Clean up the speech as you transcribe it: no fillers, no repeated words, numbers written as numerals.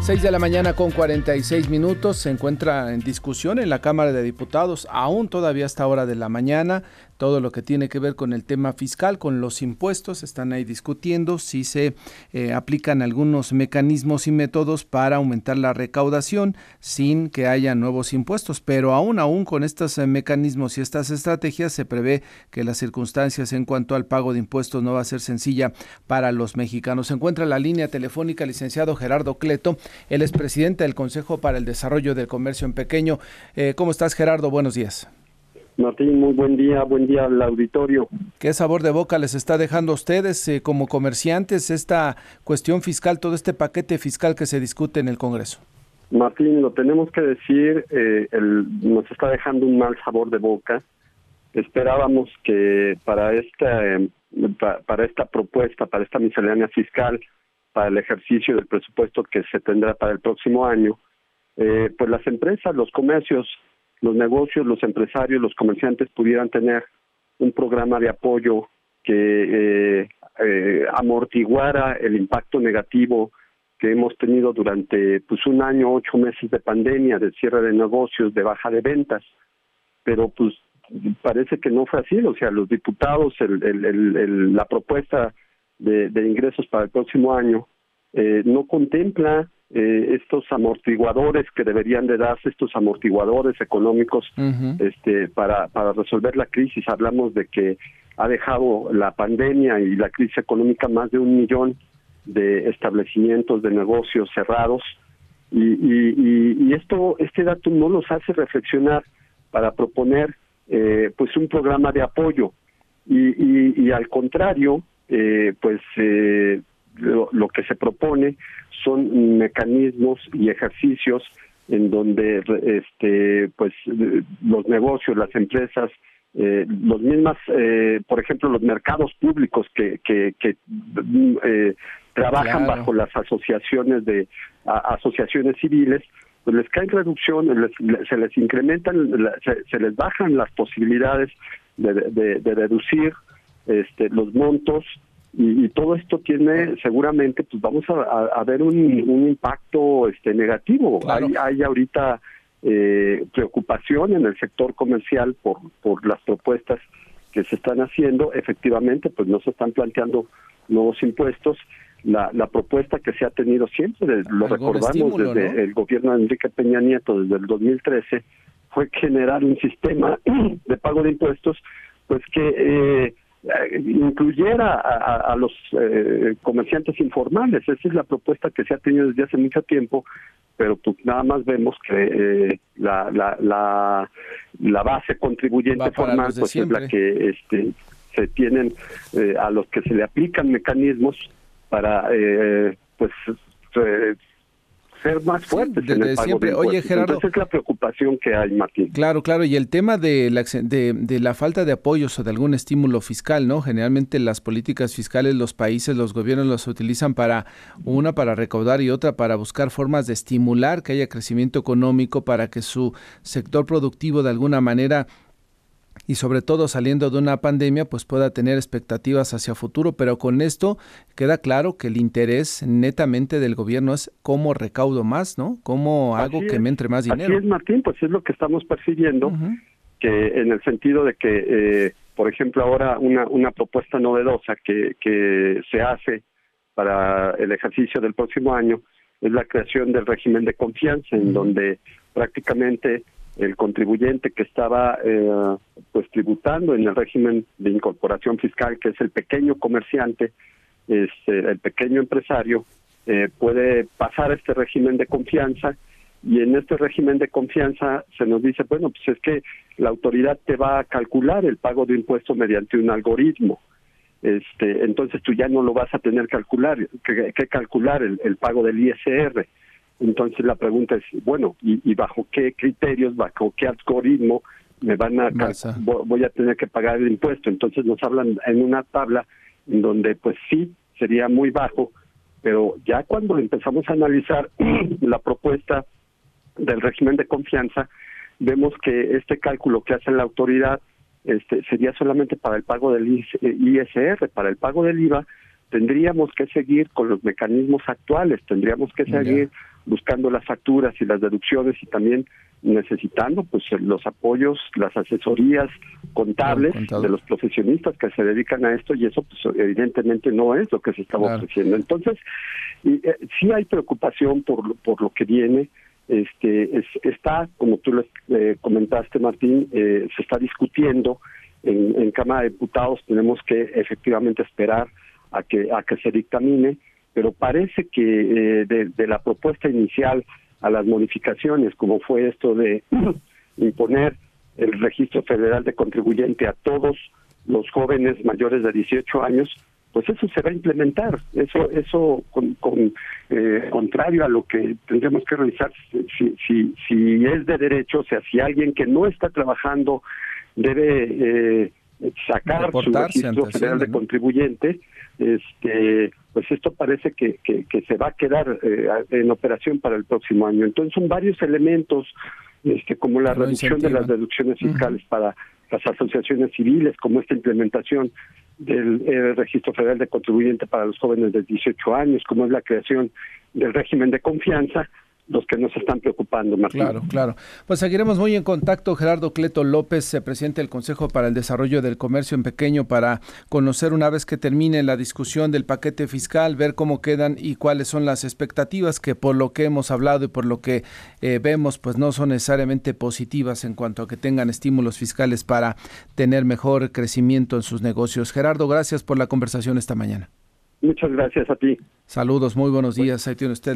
6 de la mañana con 46 minutos, se encuentra en discusión en la Cámara de Diputados, aún todavía a esta hora de la mañana, todo lo que tiene que ver con el tema fiscal, con los impuestos. Están ahí discutiendo si se aplican algunos mecanismos y métodos para aumentar la recaudación sin que haya nuevos impuestos, pero aún con estos mecanismos y estas estrategias se prevé que las circunstancias en cuanto al pago de impuestos no va a ser sencilla para los mexicanos. Se encuentra en la línea telefónica el licenciado Gerardo Cleto. Él es presidente del Consejo para el Desarrollo del Comercio en Pequeño. ¿Cómo estás, Gerardo? Buenos días. Martín, muy buen día al auditorio. ¿Qué sabor de boca les está dejando a ustedes como comerciantes esta cuestión fiscal, todo este paquete fiscal que se discute en el Congreso? Martín, lo tenemos que decir, nos está dejando un mal sabor de boca. Esperábamos que para esta propuesta, para esta miscelánea fiscal, para el ejercicio del presupuesto que se tendrá para el próximo año, pues las empresas, los comercios, los negocios, los empresarios, los comerciantes pudieran tener un programa de apoyo que amortiguara el impacto negativo que hemos tenido durante un año, 8 meses de pandemia, de cierre de negocios, de baja de ventas. Pero parece que no fue así. O sea, los diputados, la propuesta de ingresos para el próximo año no contempla estos amortiguadores que deberían de darse, estos amortiguadores económicos para resolver la crisis. Hablamos de que ha dejado la pandemia y la crisis económica más de 1 millón de establecimientos de negocios cerrados y este dato no los hace reflexionar para proponer un programa de apoyo y al contrario lo que se propone son mecanismos y ejercicios en donde los negocios, las empresas, por ejemplo, los mercados públicos que trabajan bajo las asociaciones civiles, pues les caen reducciones, se les incrementan, se les bajan las posibilidades de reducir los montos. Y todo esto tiene seguramente, vamos a ver un impacto negativo. Claro. Hay ahorita preocupación en el sector comercial por las propuestas que se están haciendo. Efectivamente, no se están planteando nuevos impuestos. La propuesta que se ha tenido siempre, lo recordamos desde el gobierno de Enrique Peña Nieto, desde el 2013, fue generar un sistema de pago de impuestos, que incluyera a los comerciantes informales. Esa es la propuesta que se ha tenido desde hace mucho tiempo, pero nada más vemos que la base contribuyente formal es la que se tienen, a los que se le aplican mecanismos para ser más fuertes en el pago siempre. De impuestos. Oye, Gerardo, entonces es la preocupación que hay, Martín. Claro, y el tema de la falta de apoyos o de algún estímulo fiscal, ¿no? Generalmente las políticas fiscales, los países, los gobiernos las utilizan para recaudar y otra para buscar formas de estimular que haya crecimiento económico, para que su sector productivo de alguna manera, y sobre todo saliendo de una pandemia, pueda tener expectativas hacia futuro. Pero con esto queda claro que el interés netamente del gobierno es cómo recaudo más, ¿no? Cómo hago que me entre más dinero. Así es, Martín, es lo que estamos percibiendo, que en el sentido de que, por ejemplo, ahora una propuesta novedosa que se hace para el ejercicio del próximo año es la creación del régimen de confianza, en donde prácticamente el contribuyente que estaba tributando en el régimen de incorporación fiscal, que es el pequeño comerciante, el pequeño empresario, puede pasar a este régimen de confianza, y en este régimen de confianza se nos dice, es que la autoridad te va a calcular el pago de impuestos mediante un algoritmo. Entonces tú ya no lo vas a tener que calcular el pago del ISR. Entonces la pregunta es, ¿y bajo qué criterios, bajo qué algoritmo voy a tener que pagar el impuesto? Entonces nos hablan en una tabla en donde sí, sería muy bajo, pero ya cuando empezamos a analizar la propuesta del régimen de confianza, vemos que este cálculo que hace la autoridad sería solamente para el pago del ISR. Para el pago del IVA tendríamos que seguir con los mecanismos actuales, tendríamos que seguir buscando las facturas y las deducciones y también necesitando pues los apoyos, las asesorías contables de los profesionistas que se dedican a esto, y eso pues evidentemente no es lo que se está ofreciendo. Entonces, sí hay preocupación por lo que viene. Está, como tú comentaste, Martín, se está discutiendo en Cámara de Diputados. Tenemos que efectivamente esperar a que se dictamine, pero parece que de la propuesta inicial a las modificaciones, como fue esto de imponer el registro federal de contribuyente a todos los jóvenes mayores de 18 años, pues eso se va a implementar. Eso contrario a lo que tendremos que revisar si es de derecho, o sea, si alguien que no está trabajando debe sacar su registro federal de contribuyente, pues esto parece que se va a quedar en operación para el próximo año. Entonces son varios elementos, como la reducción de las deducciones fiscales para las asociaciones civiles, como esta implementación del registro federal de contribuyente para los jóvenes de 18 años, como es la creación del régimen de confianza, los que nos están preocupando, Martín. Claro. Pues seguiremos muy en contacto. Gerardo Cleto López, presidente del Consejo para el Desarrollo del Comercio en Pequeño, para conocer, una vez que termine la discusión del paquete fiscal, ver cómo quedan y cuáles son las expectativas, que por lo que hemos hablado y por lo que vemos, pues no son necesariamente positivas en cuanto a que tengan estímulos fiscales para tener mejor crecimiento en sus negocios. Gerardo, gracias por la conversación esta mañana. Muchas gracias a ti. Saludos, muy buenos días. Ahí tiene usted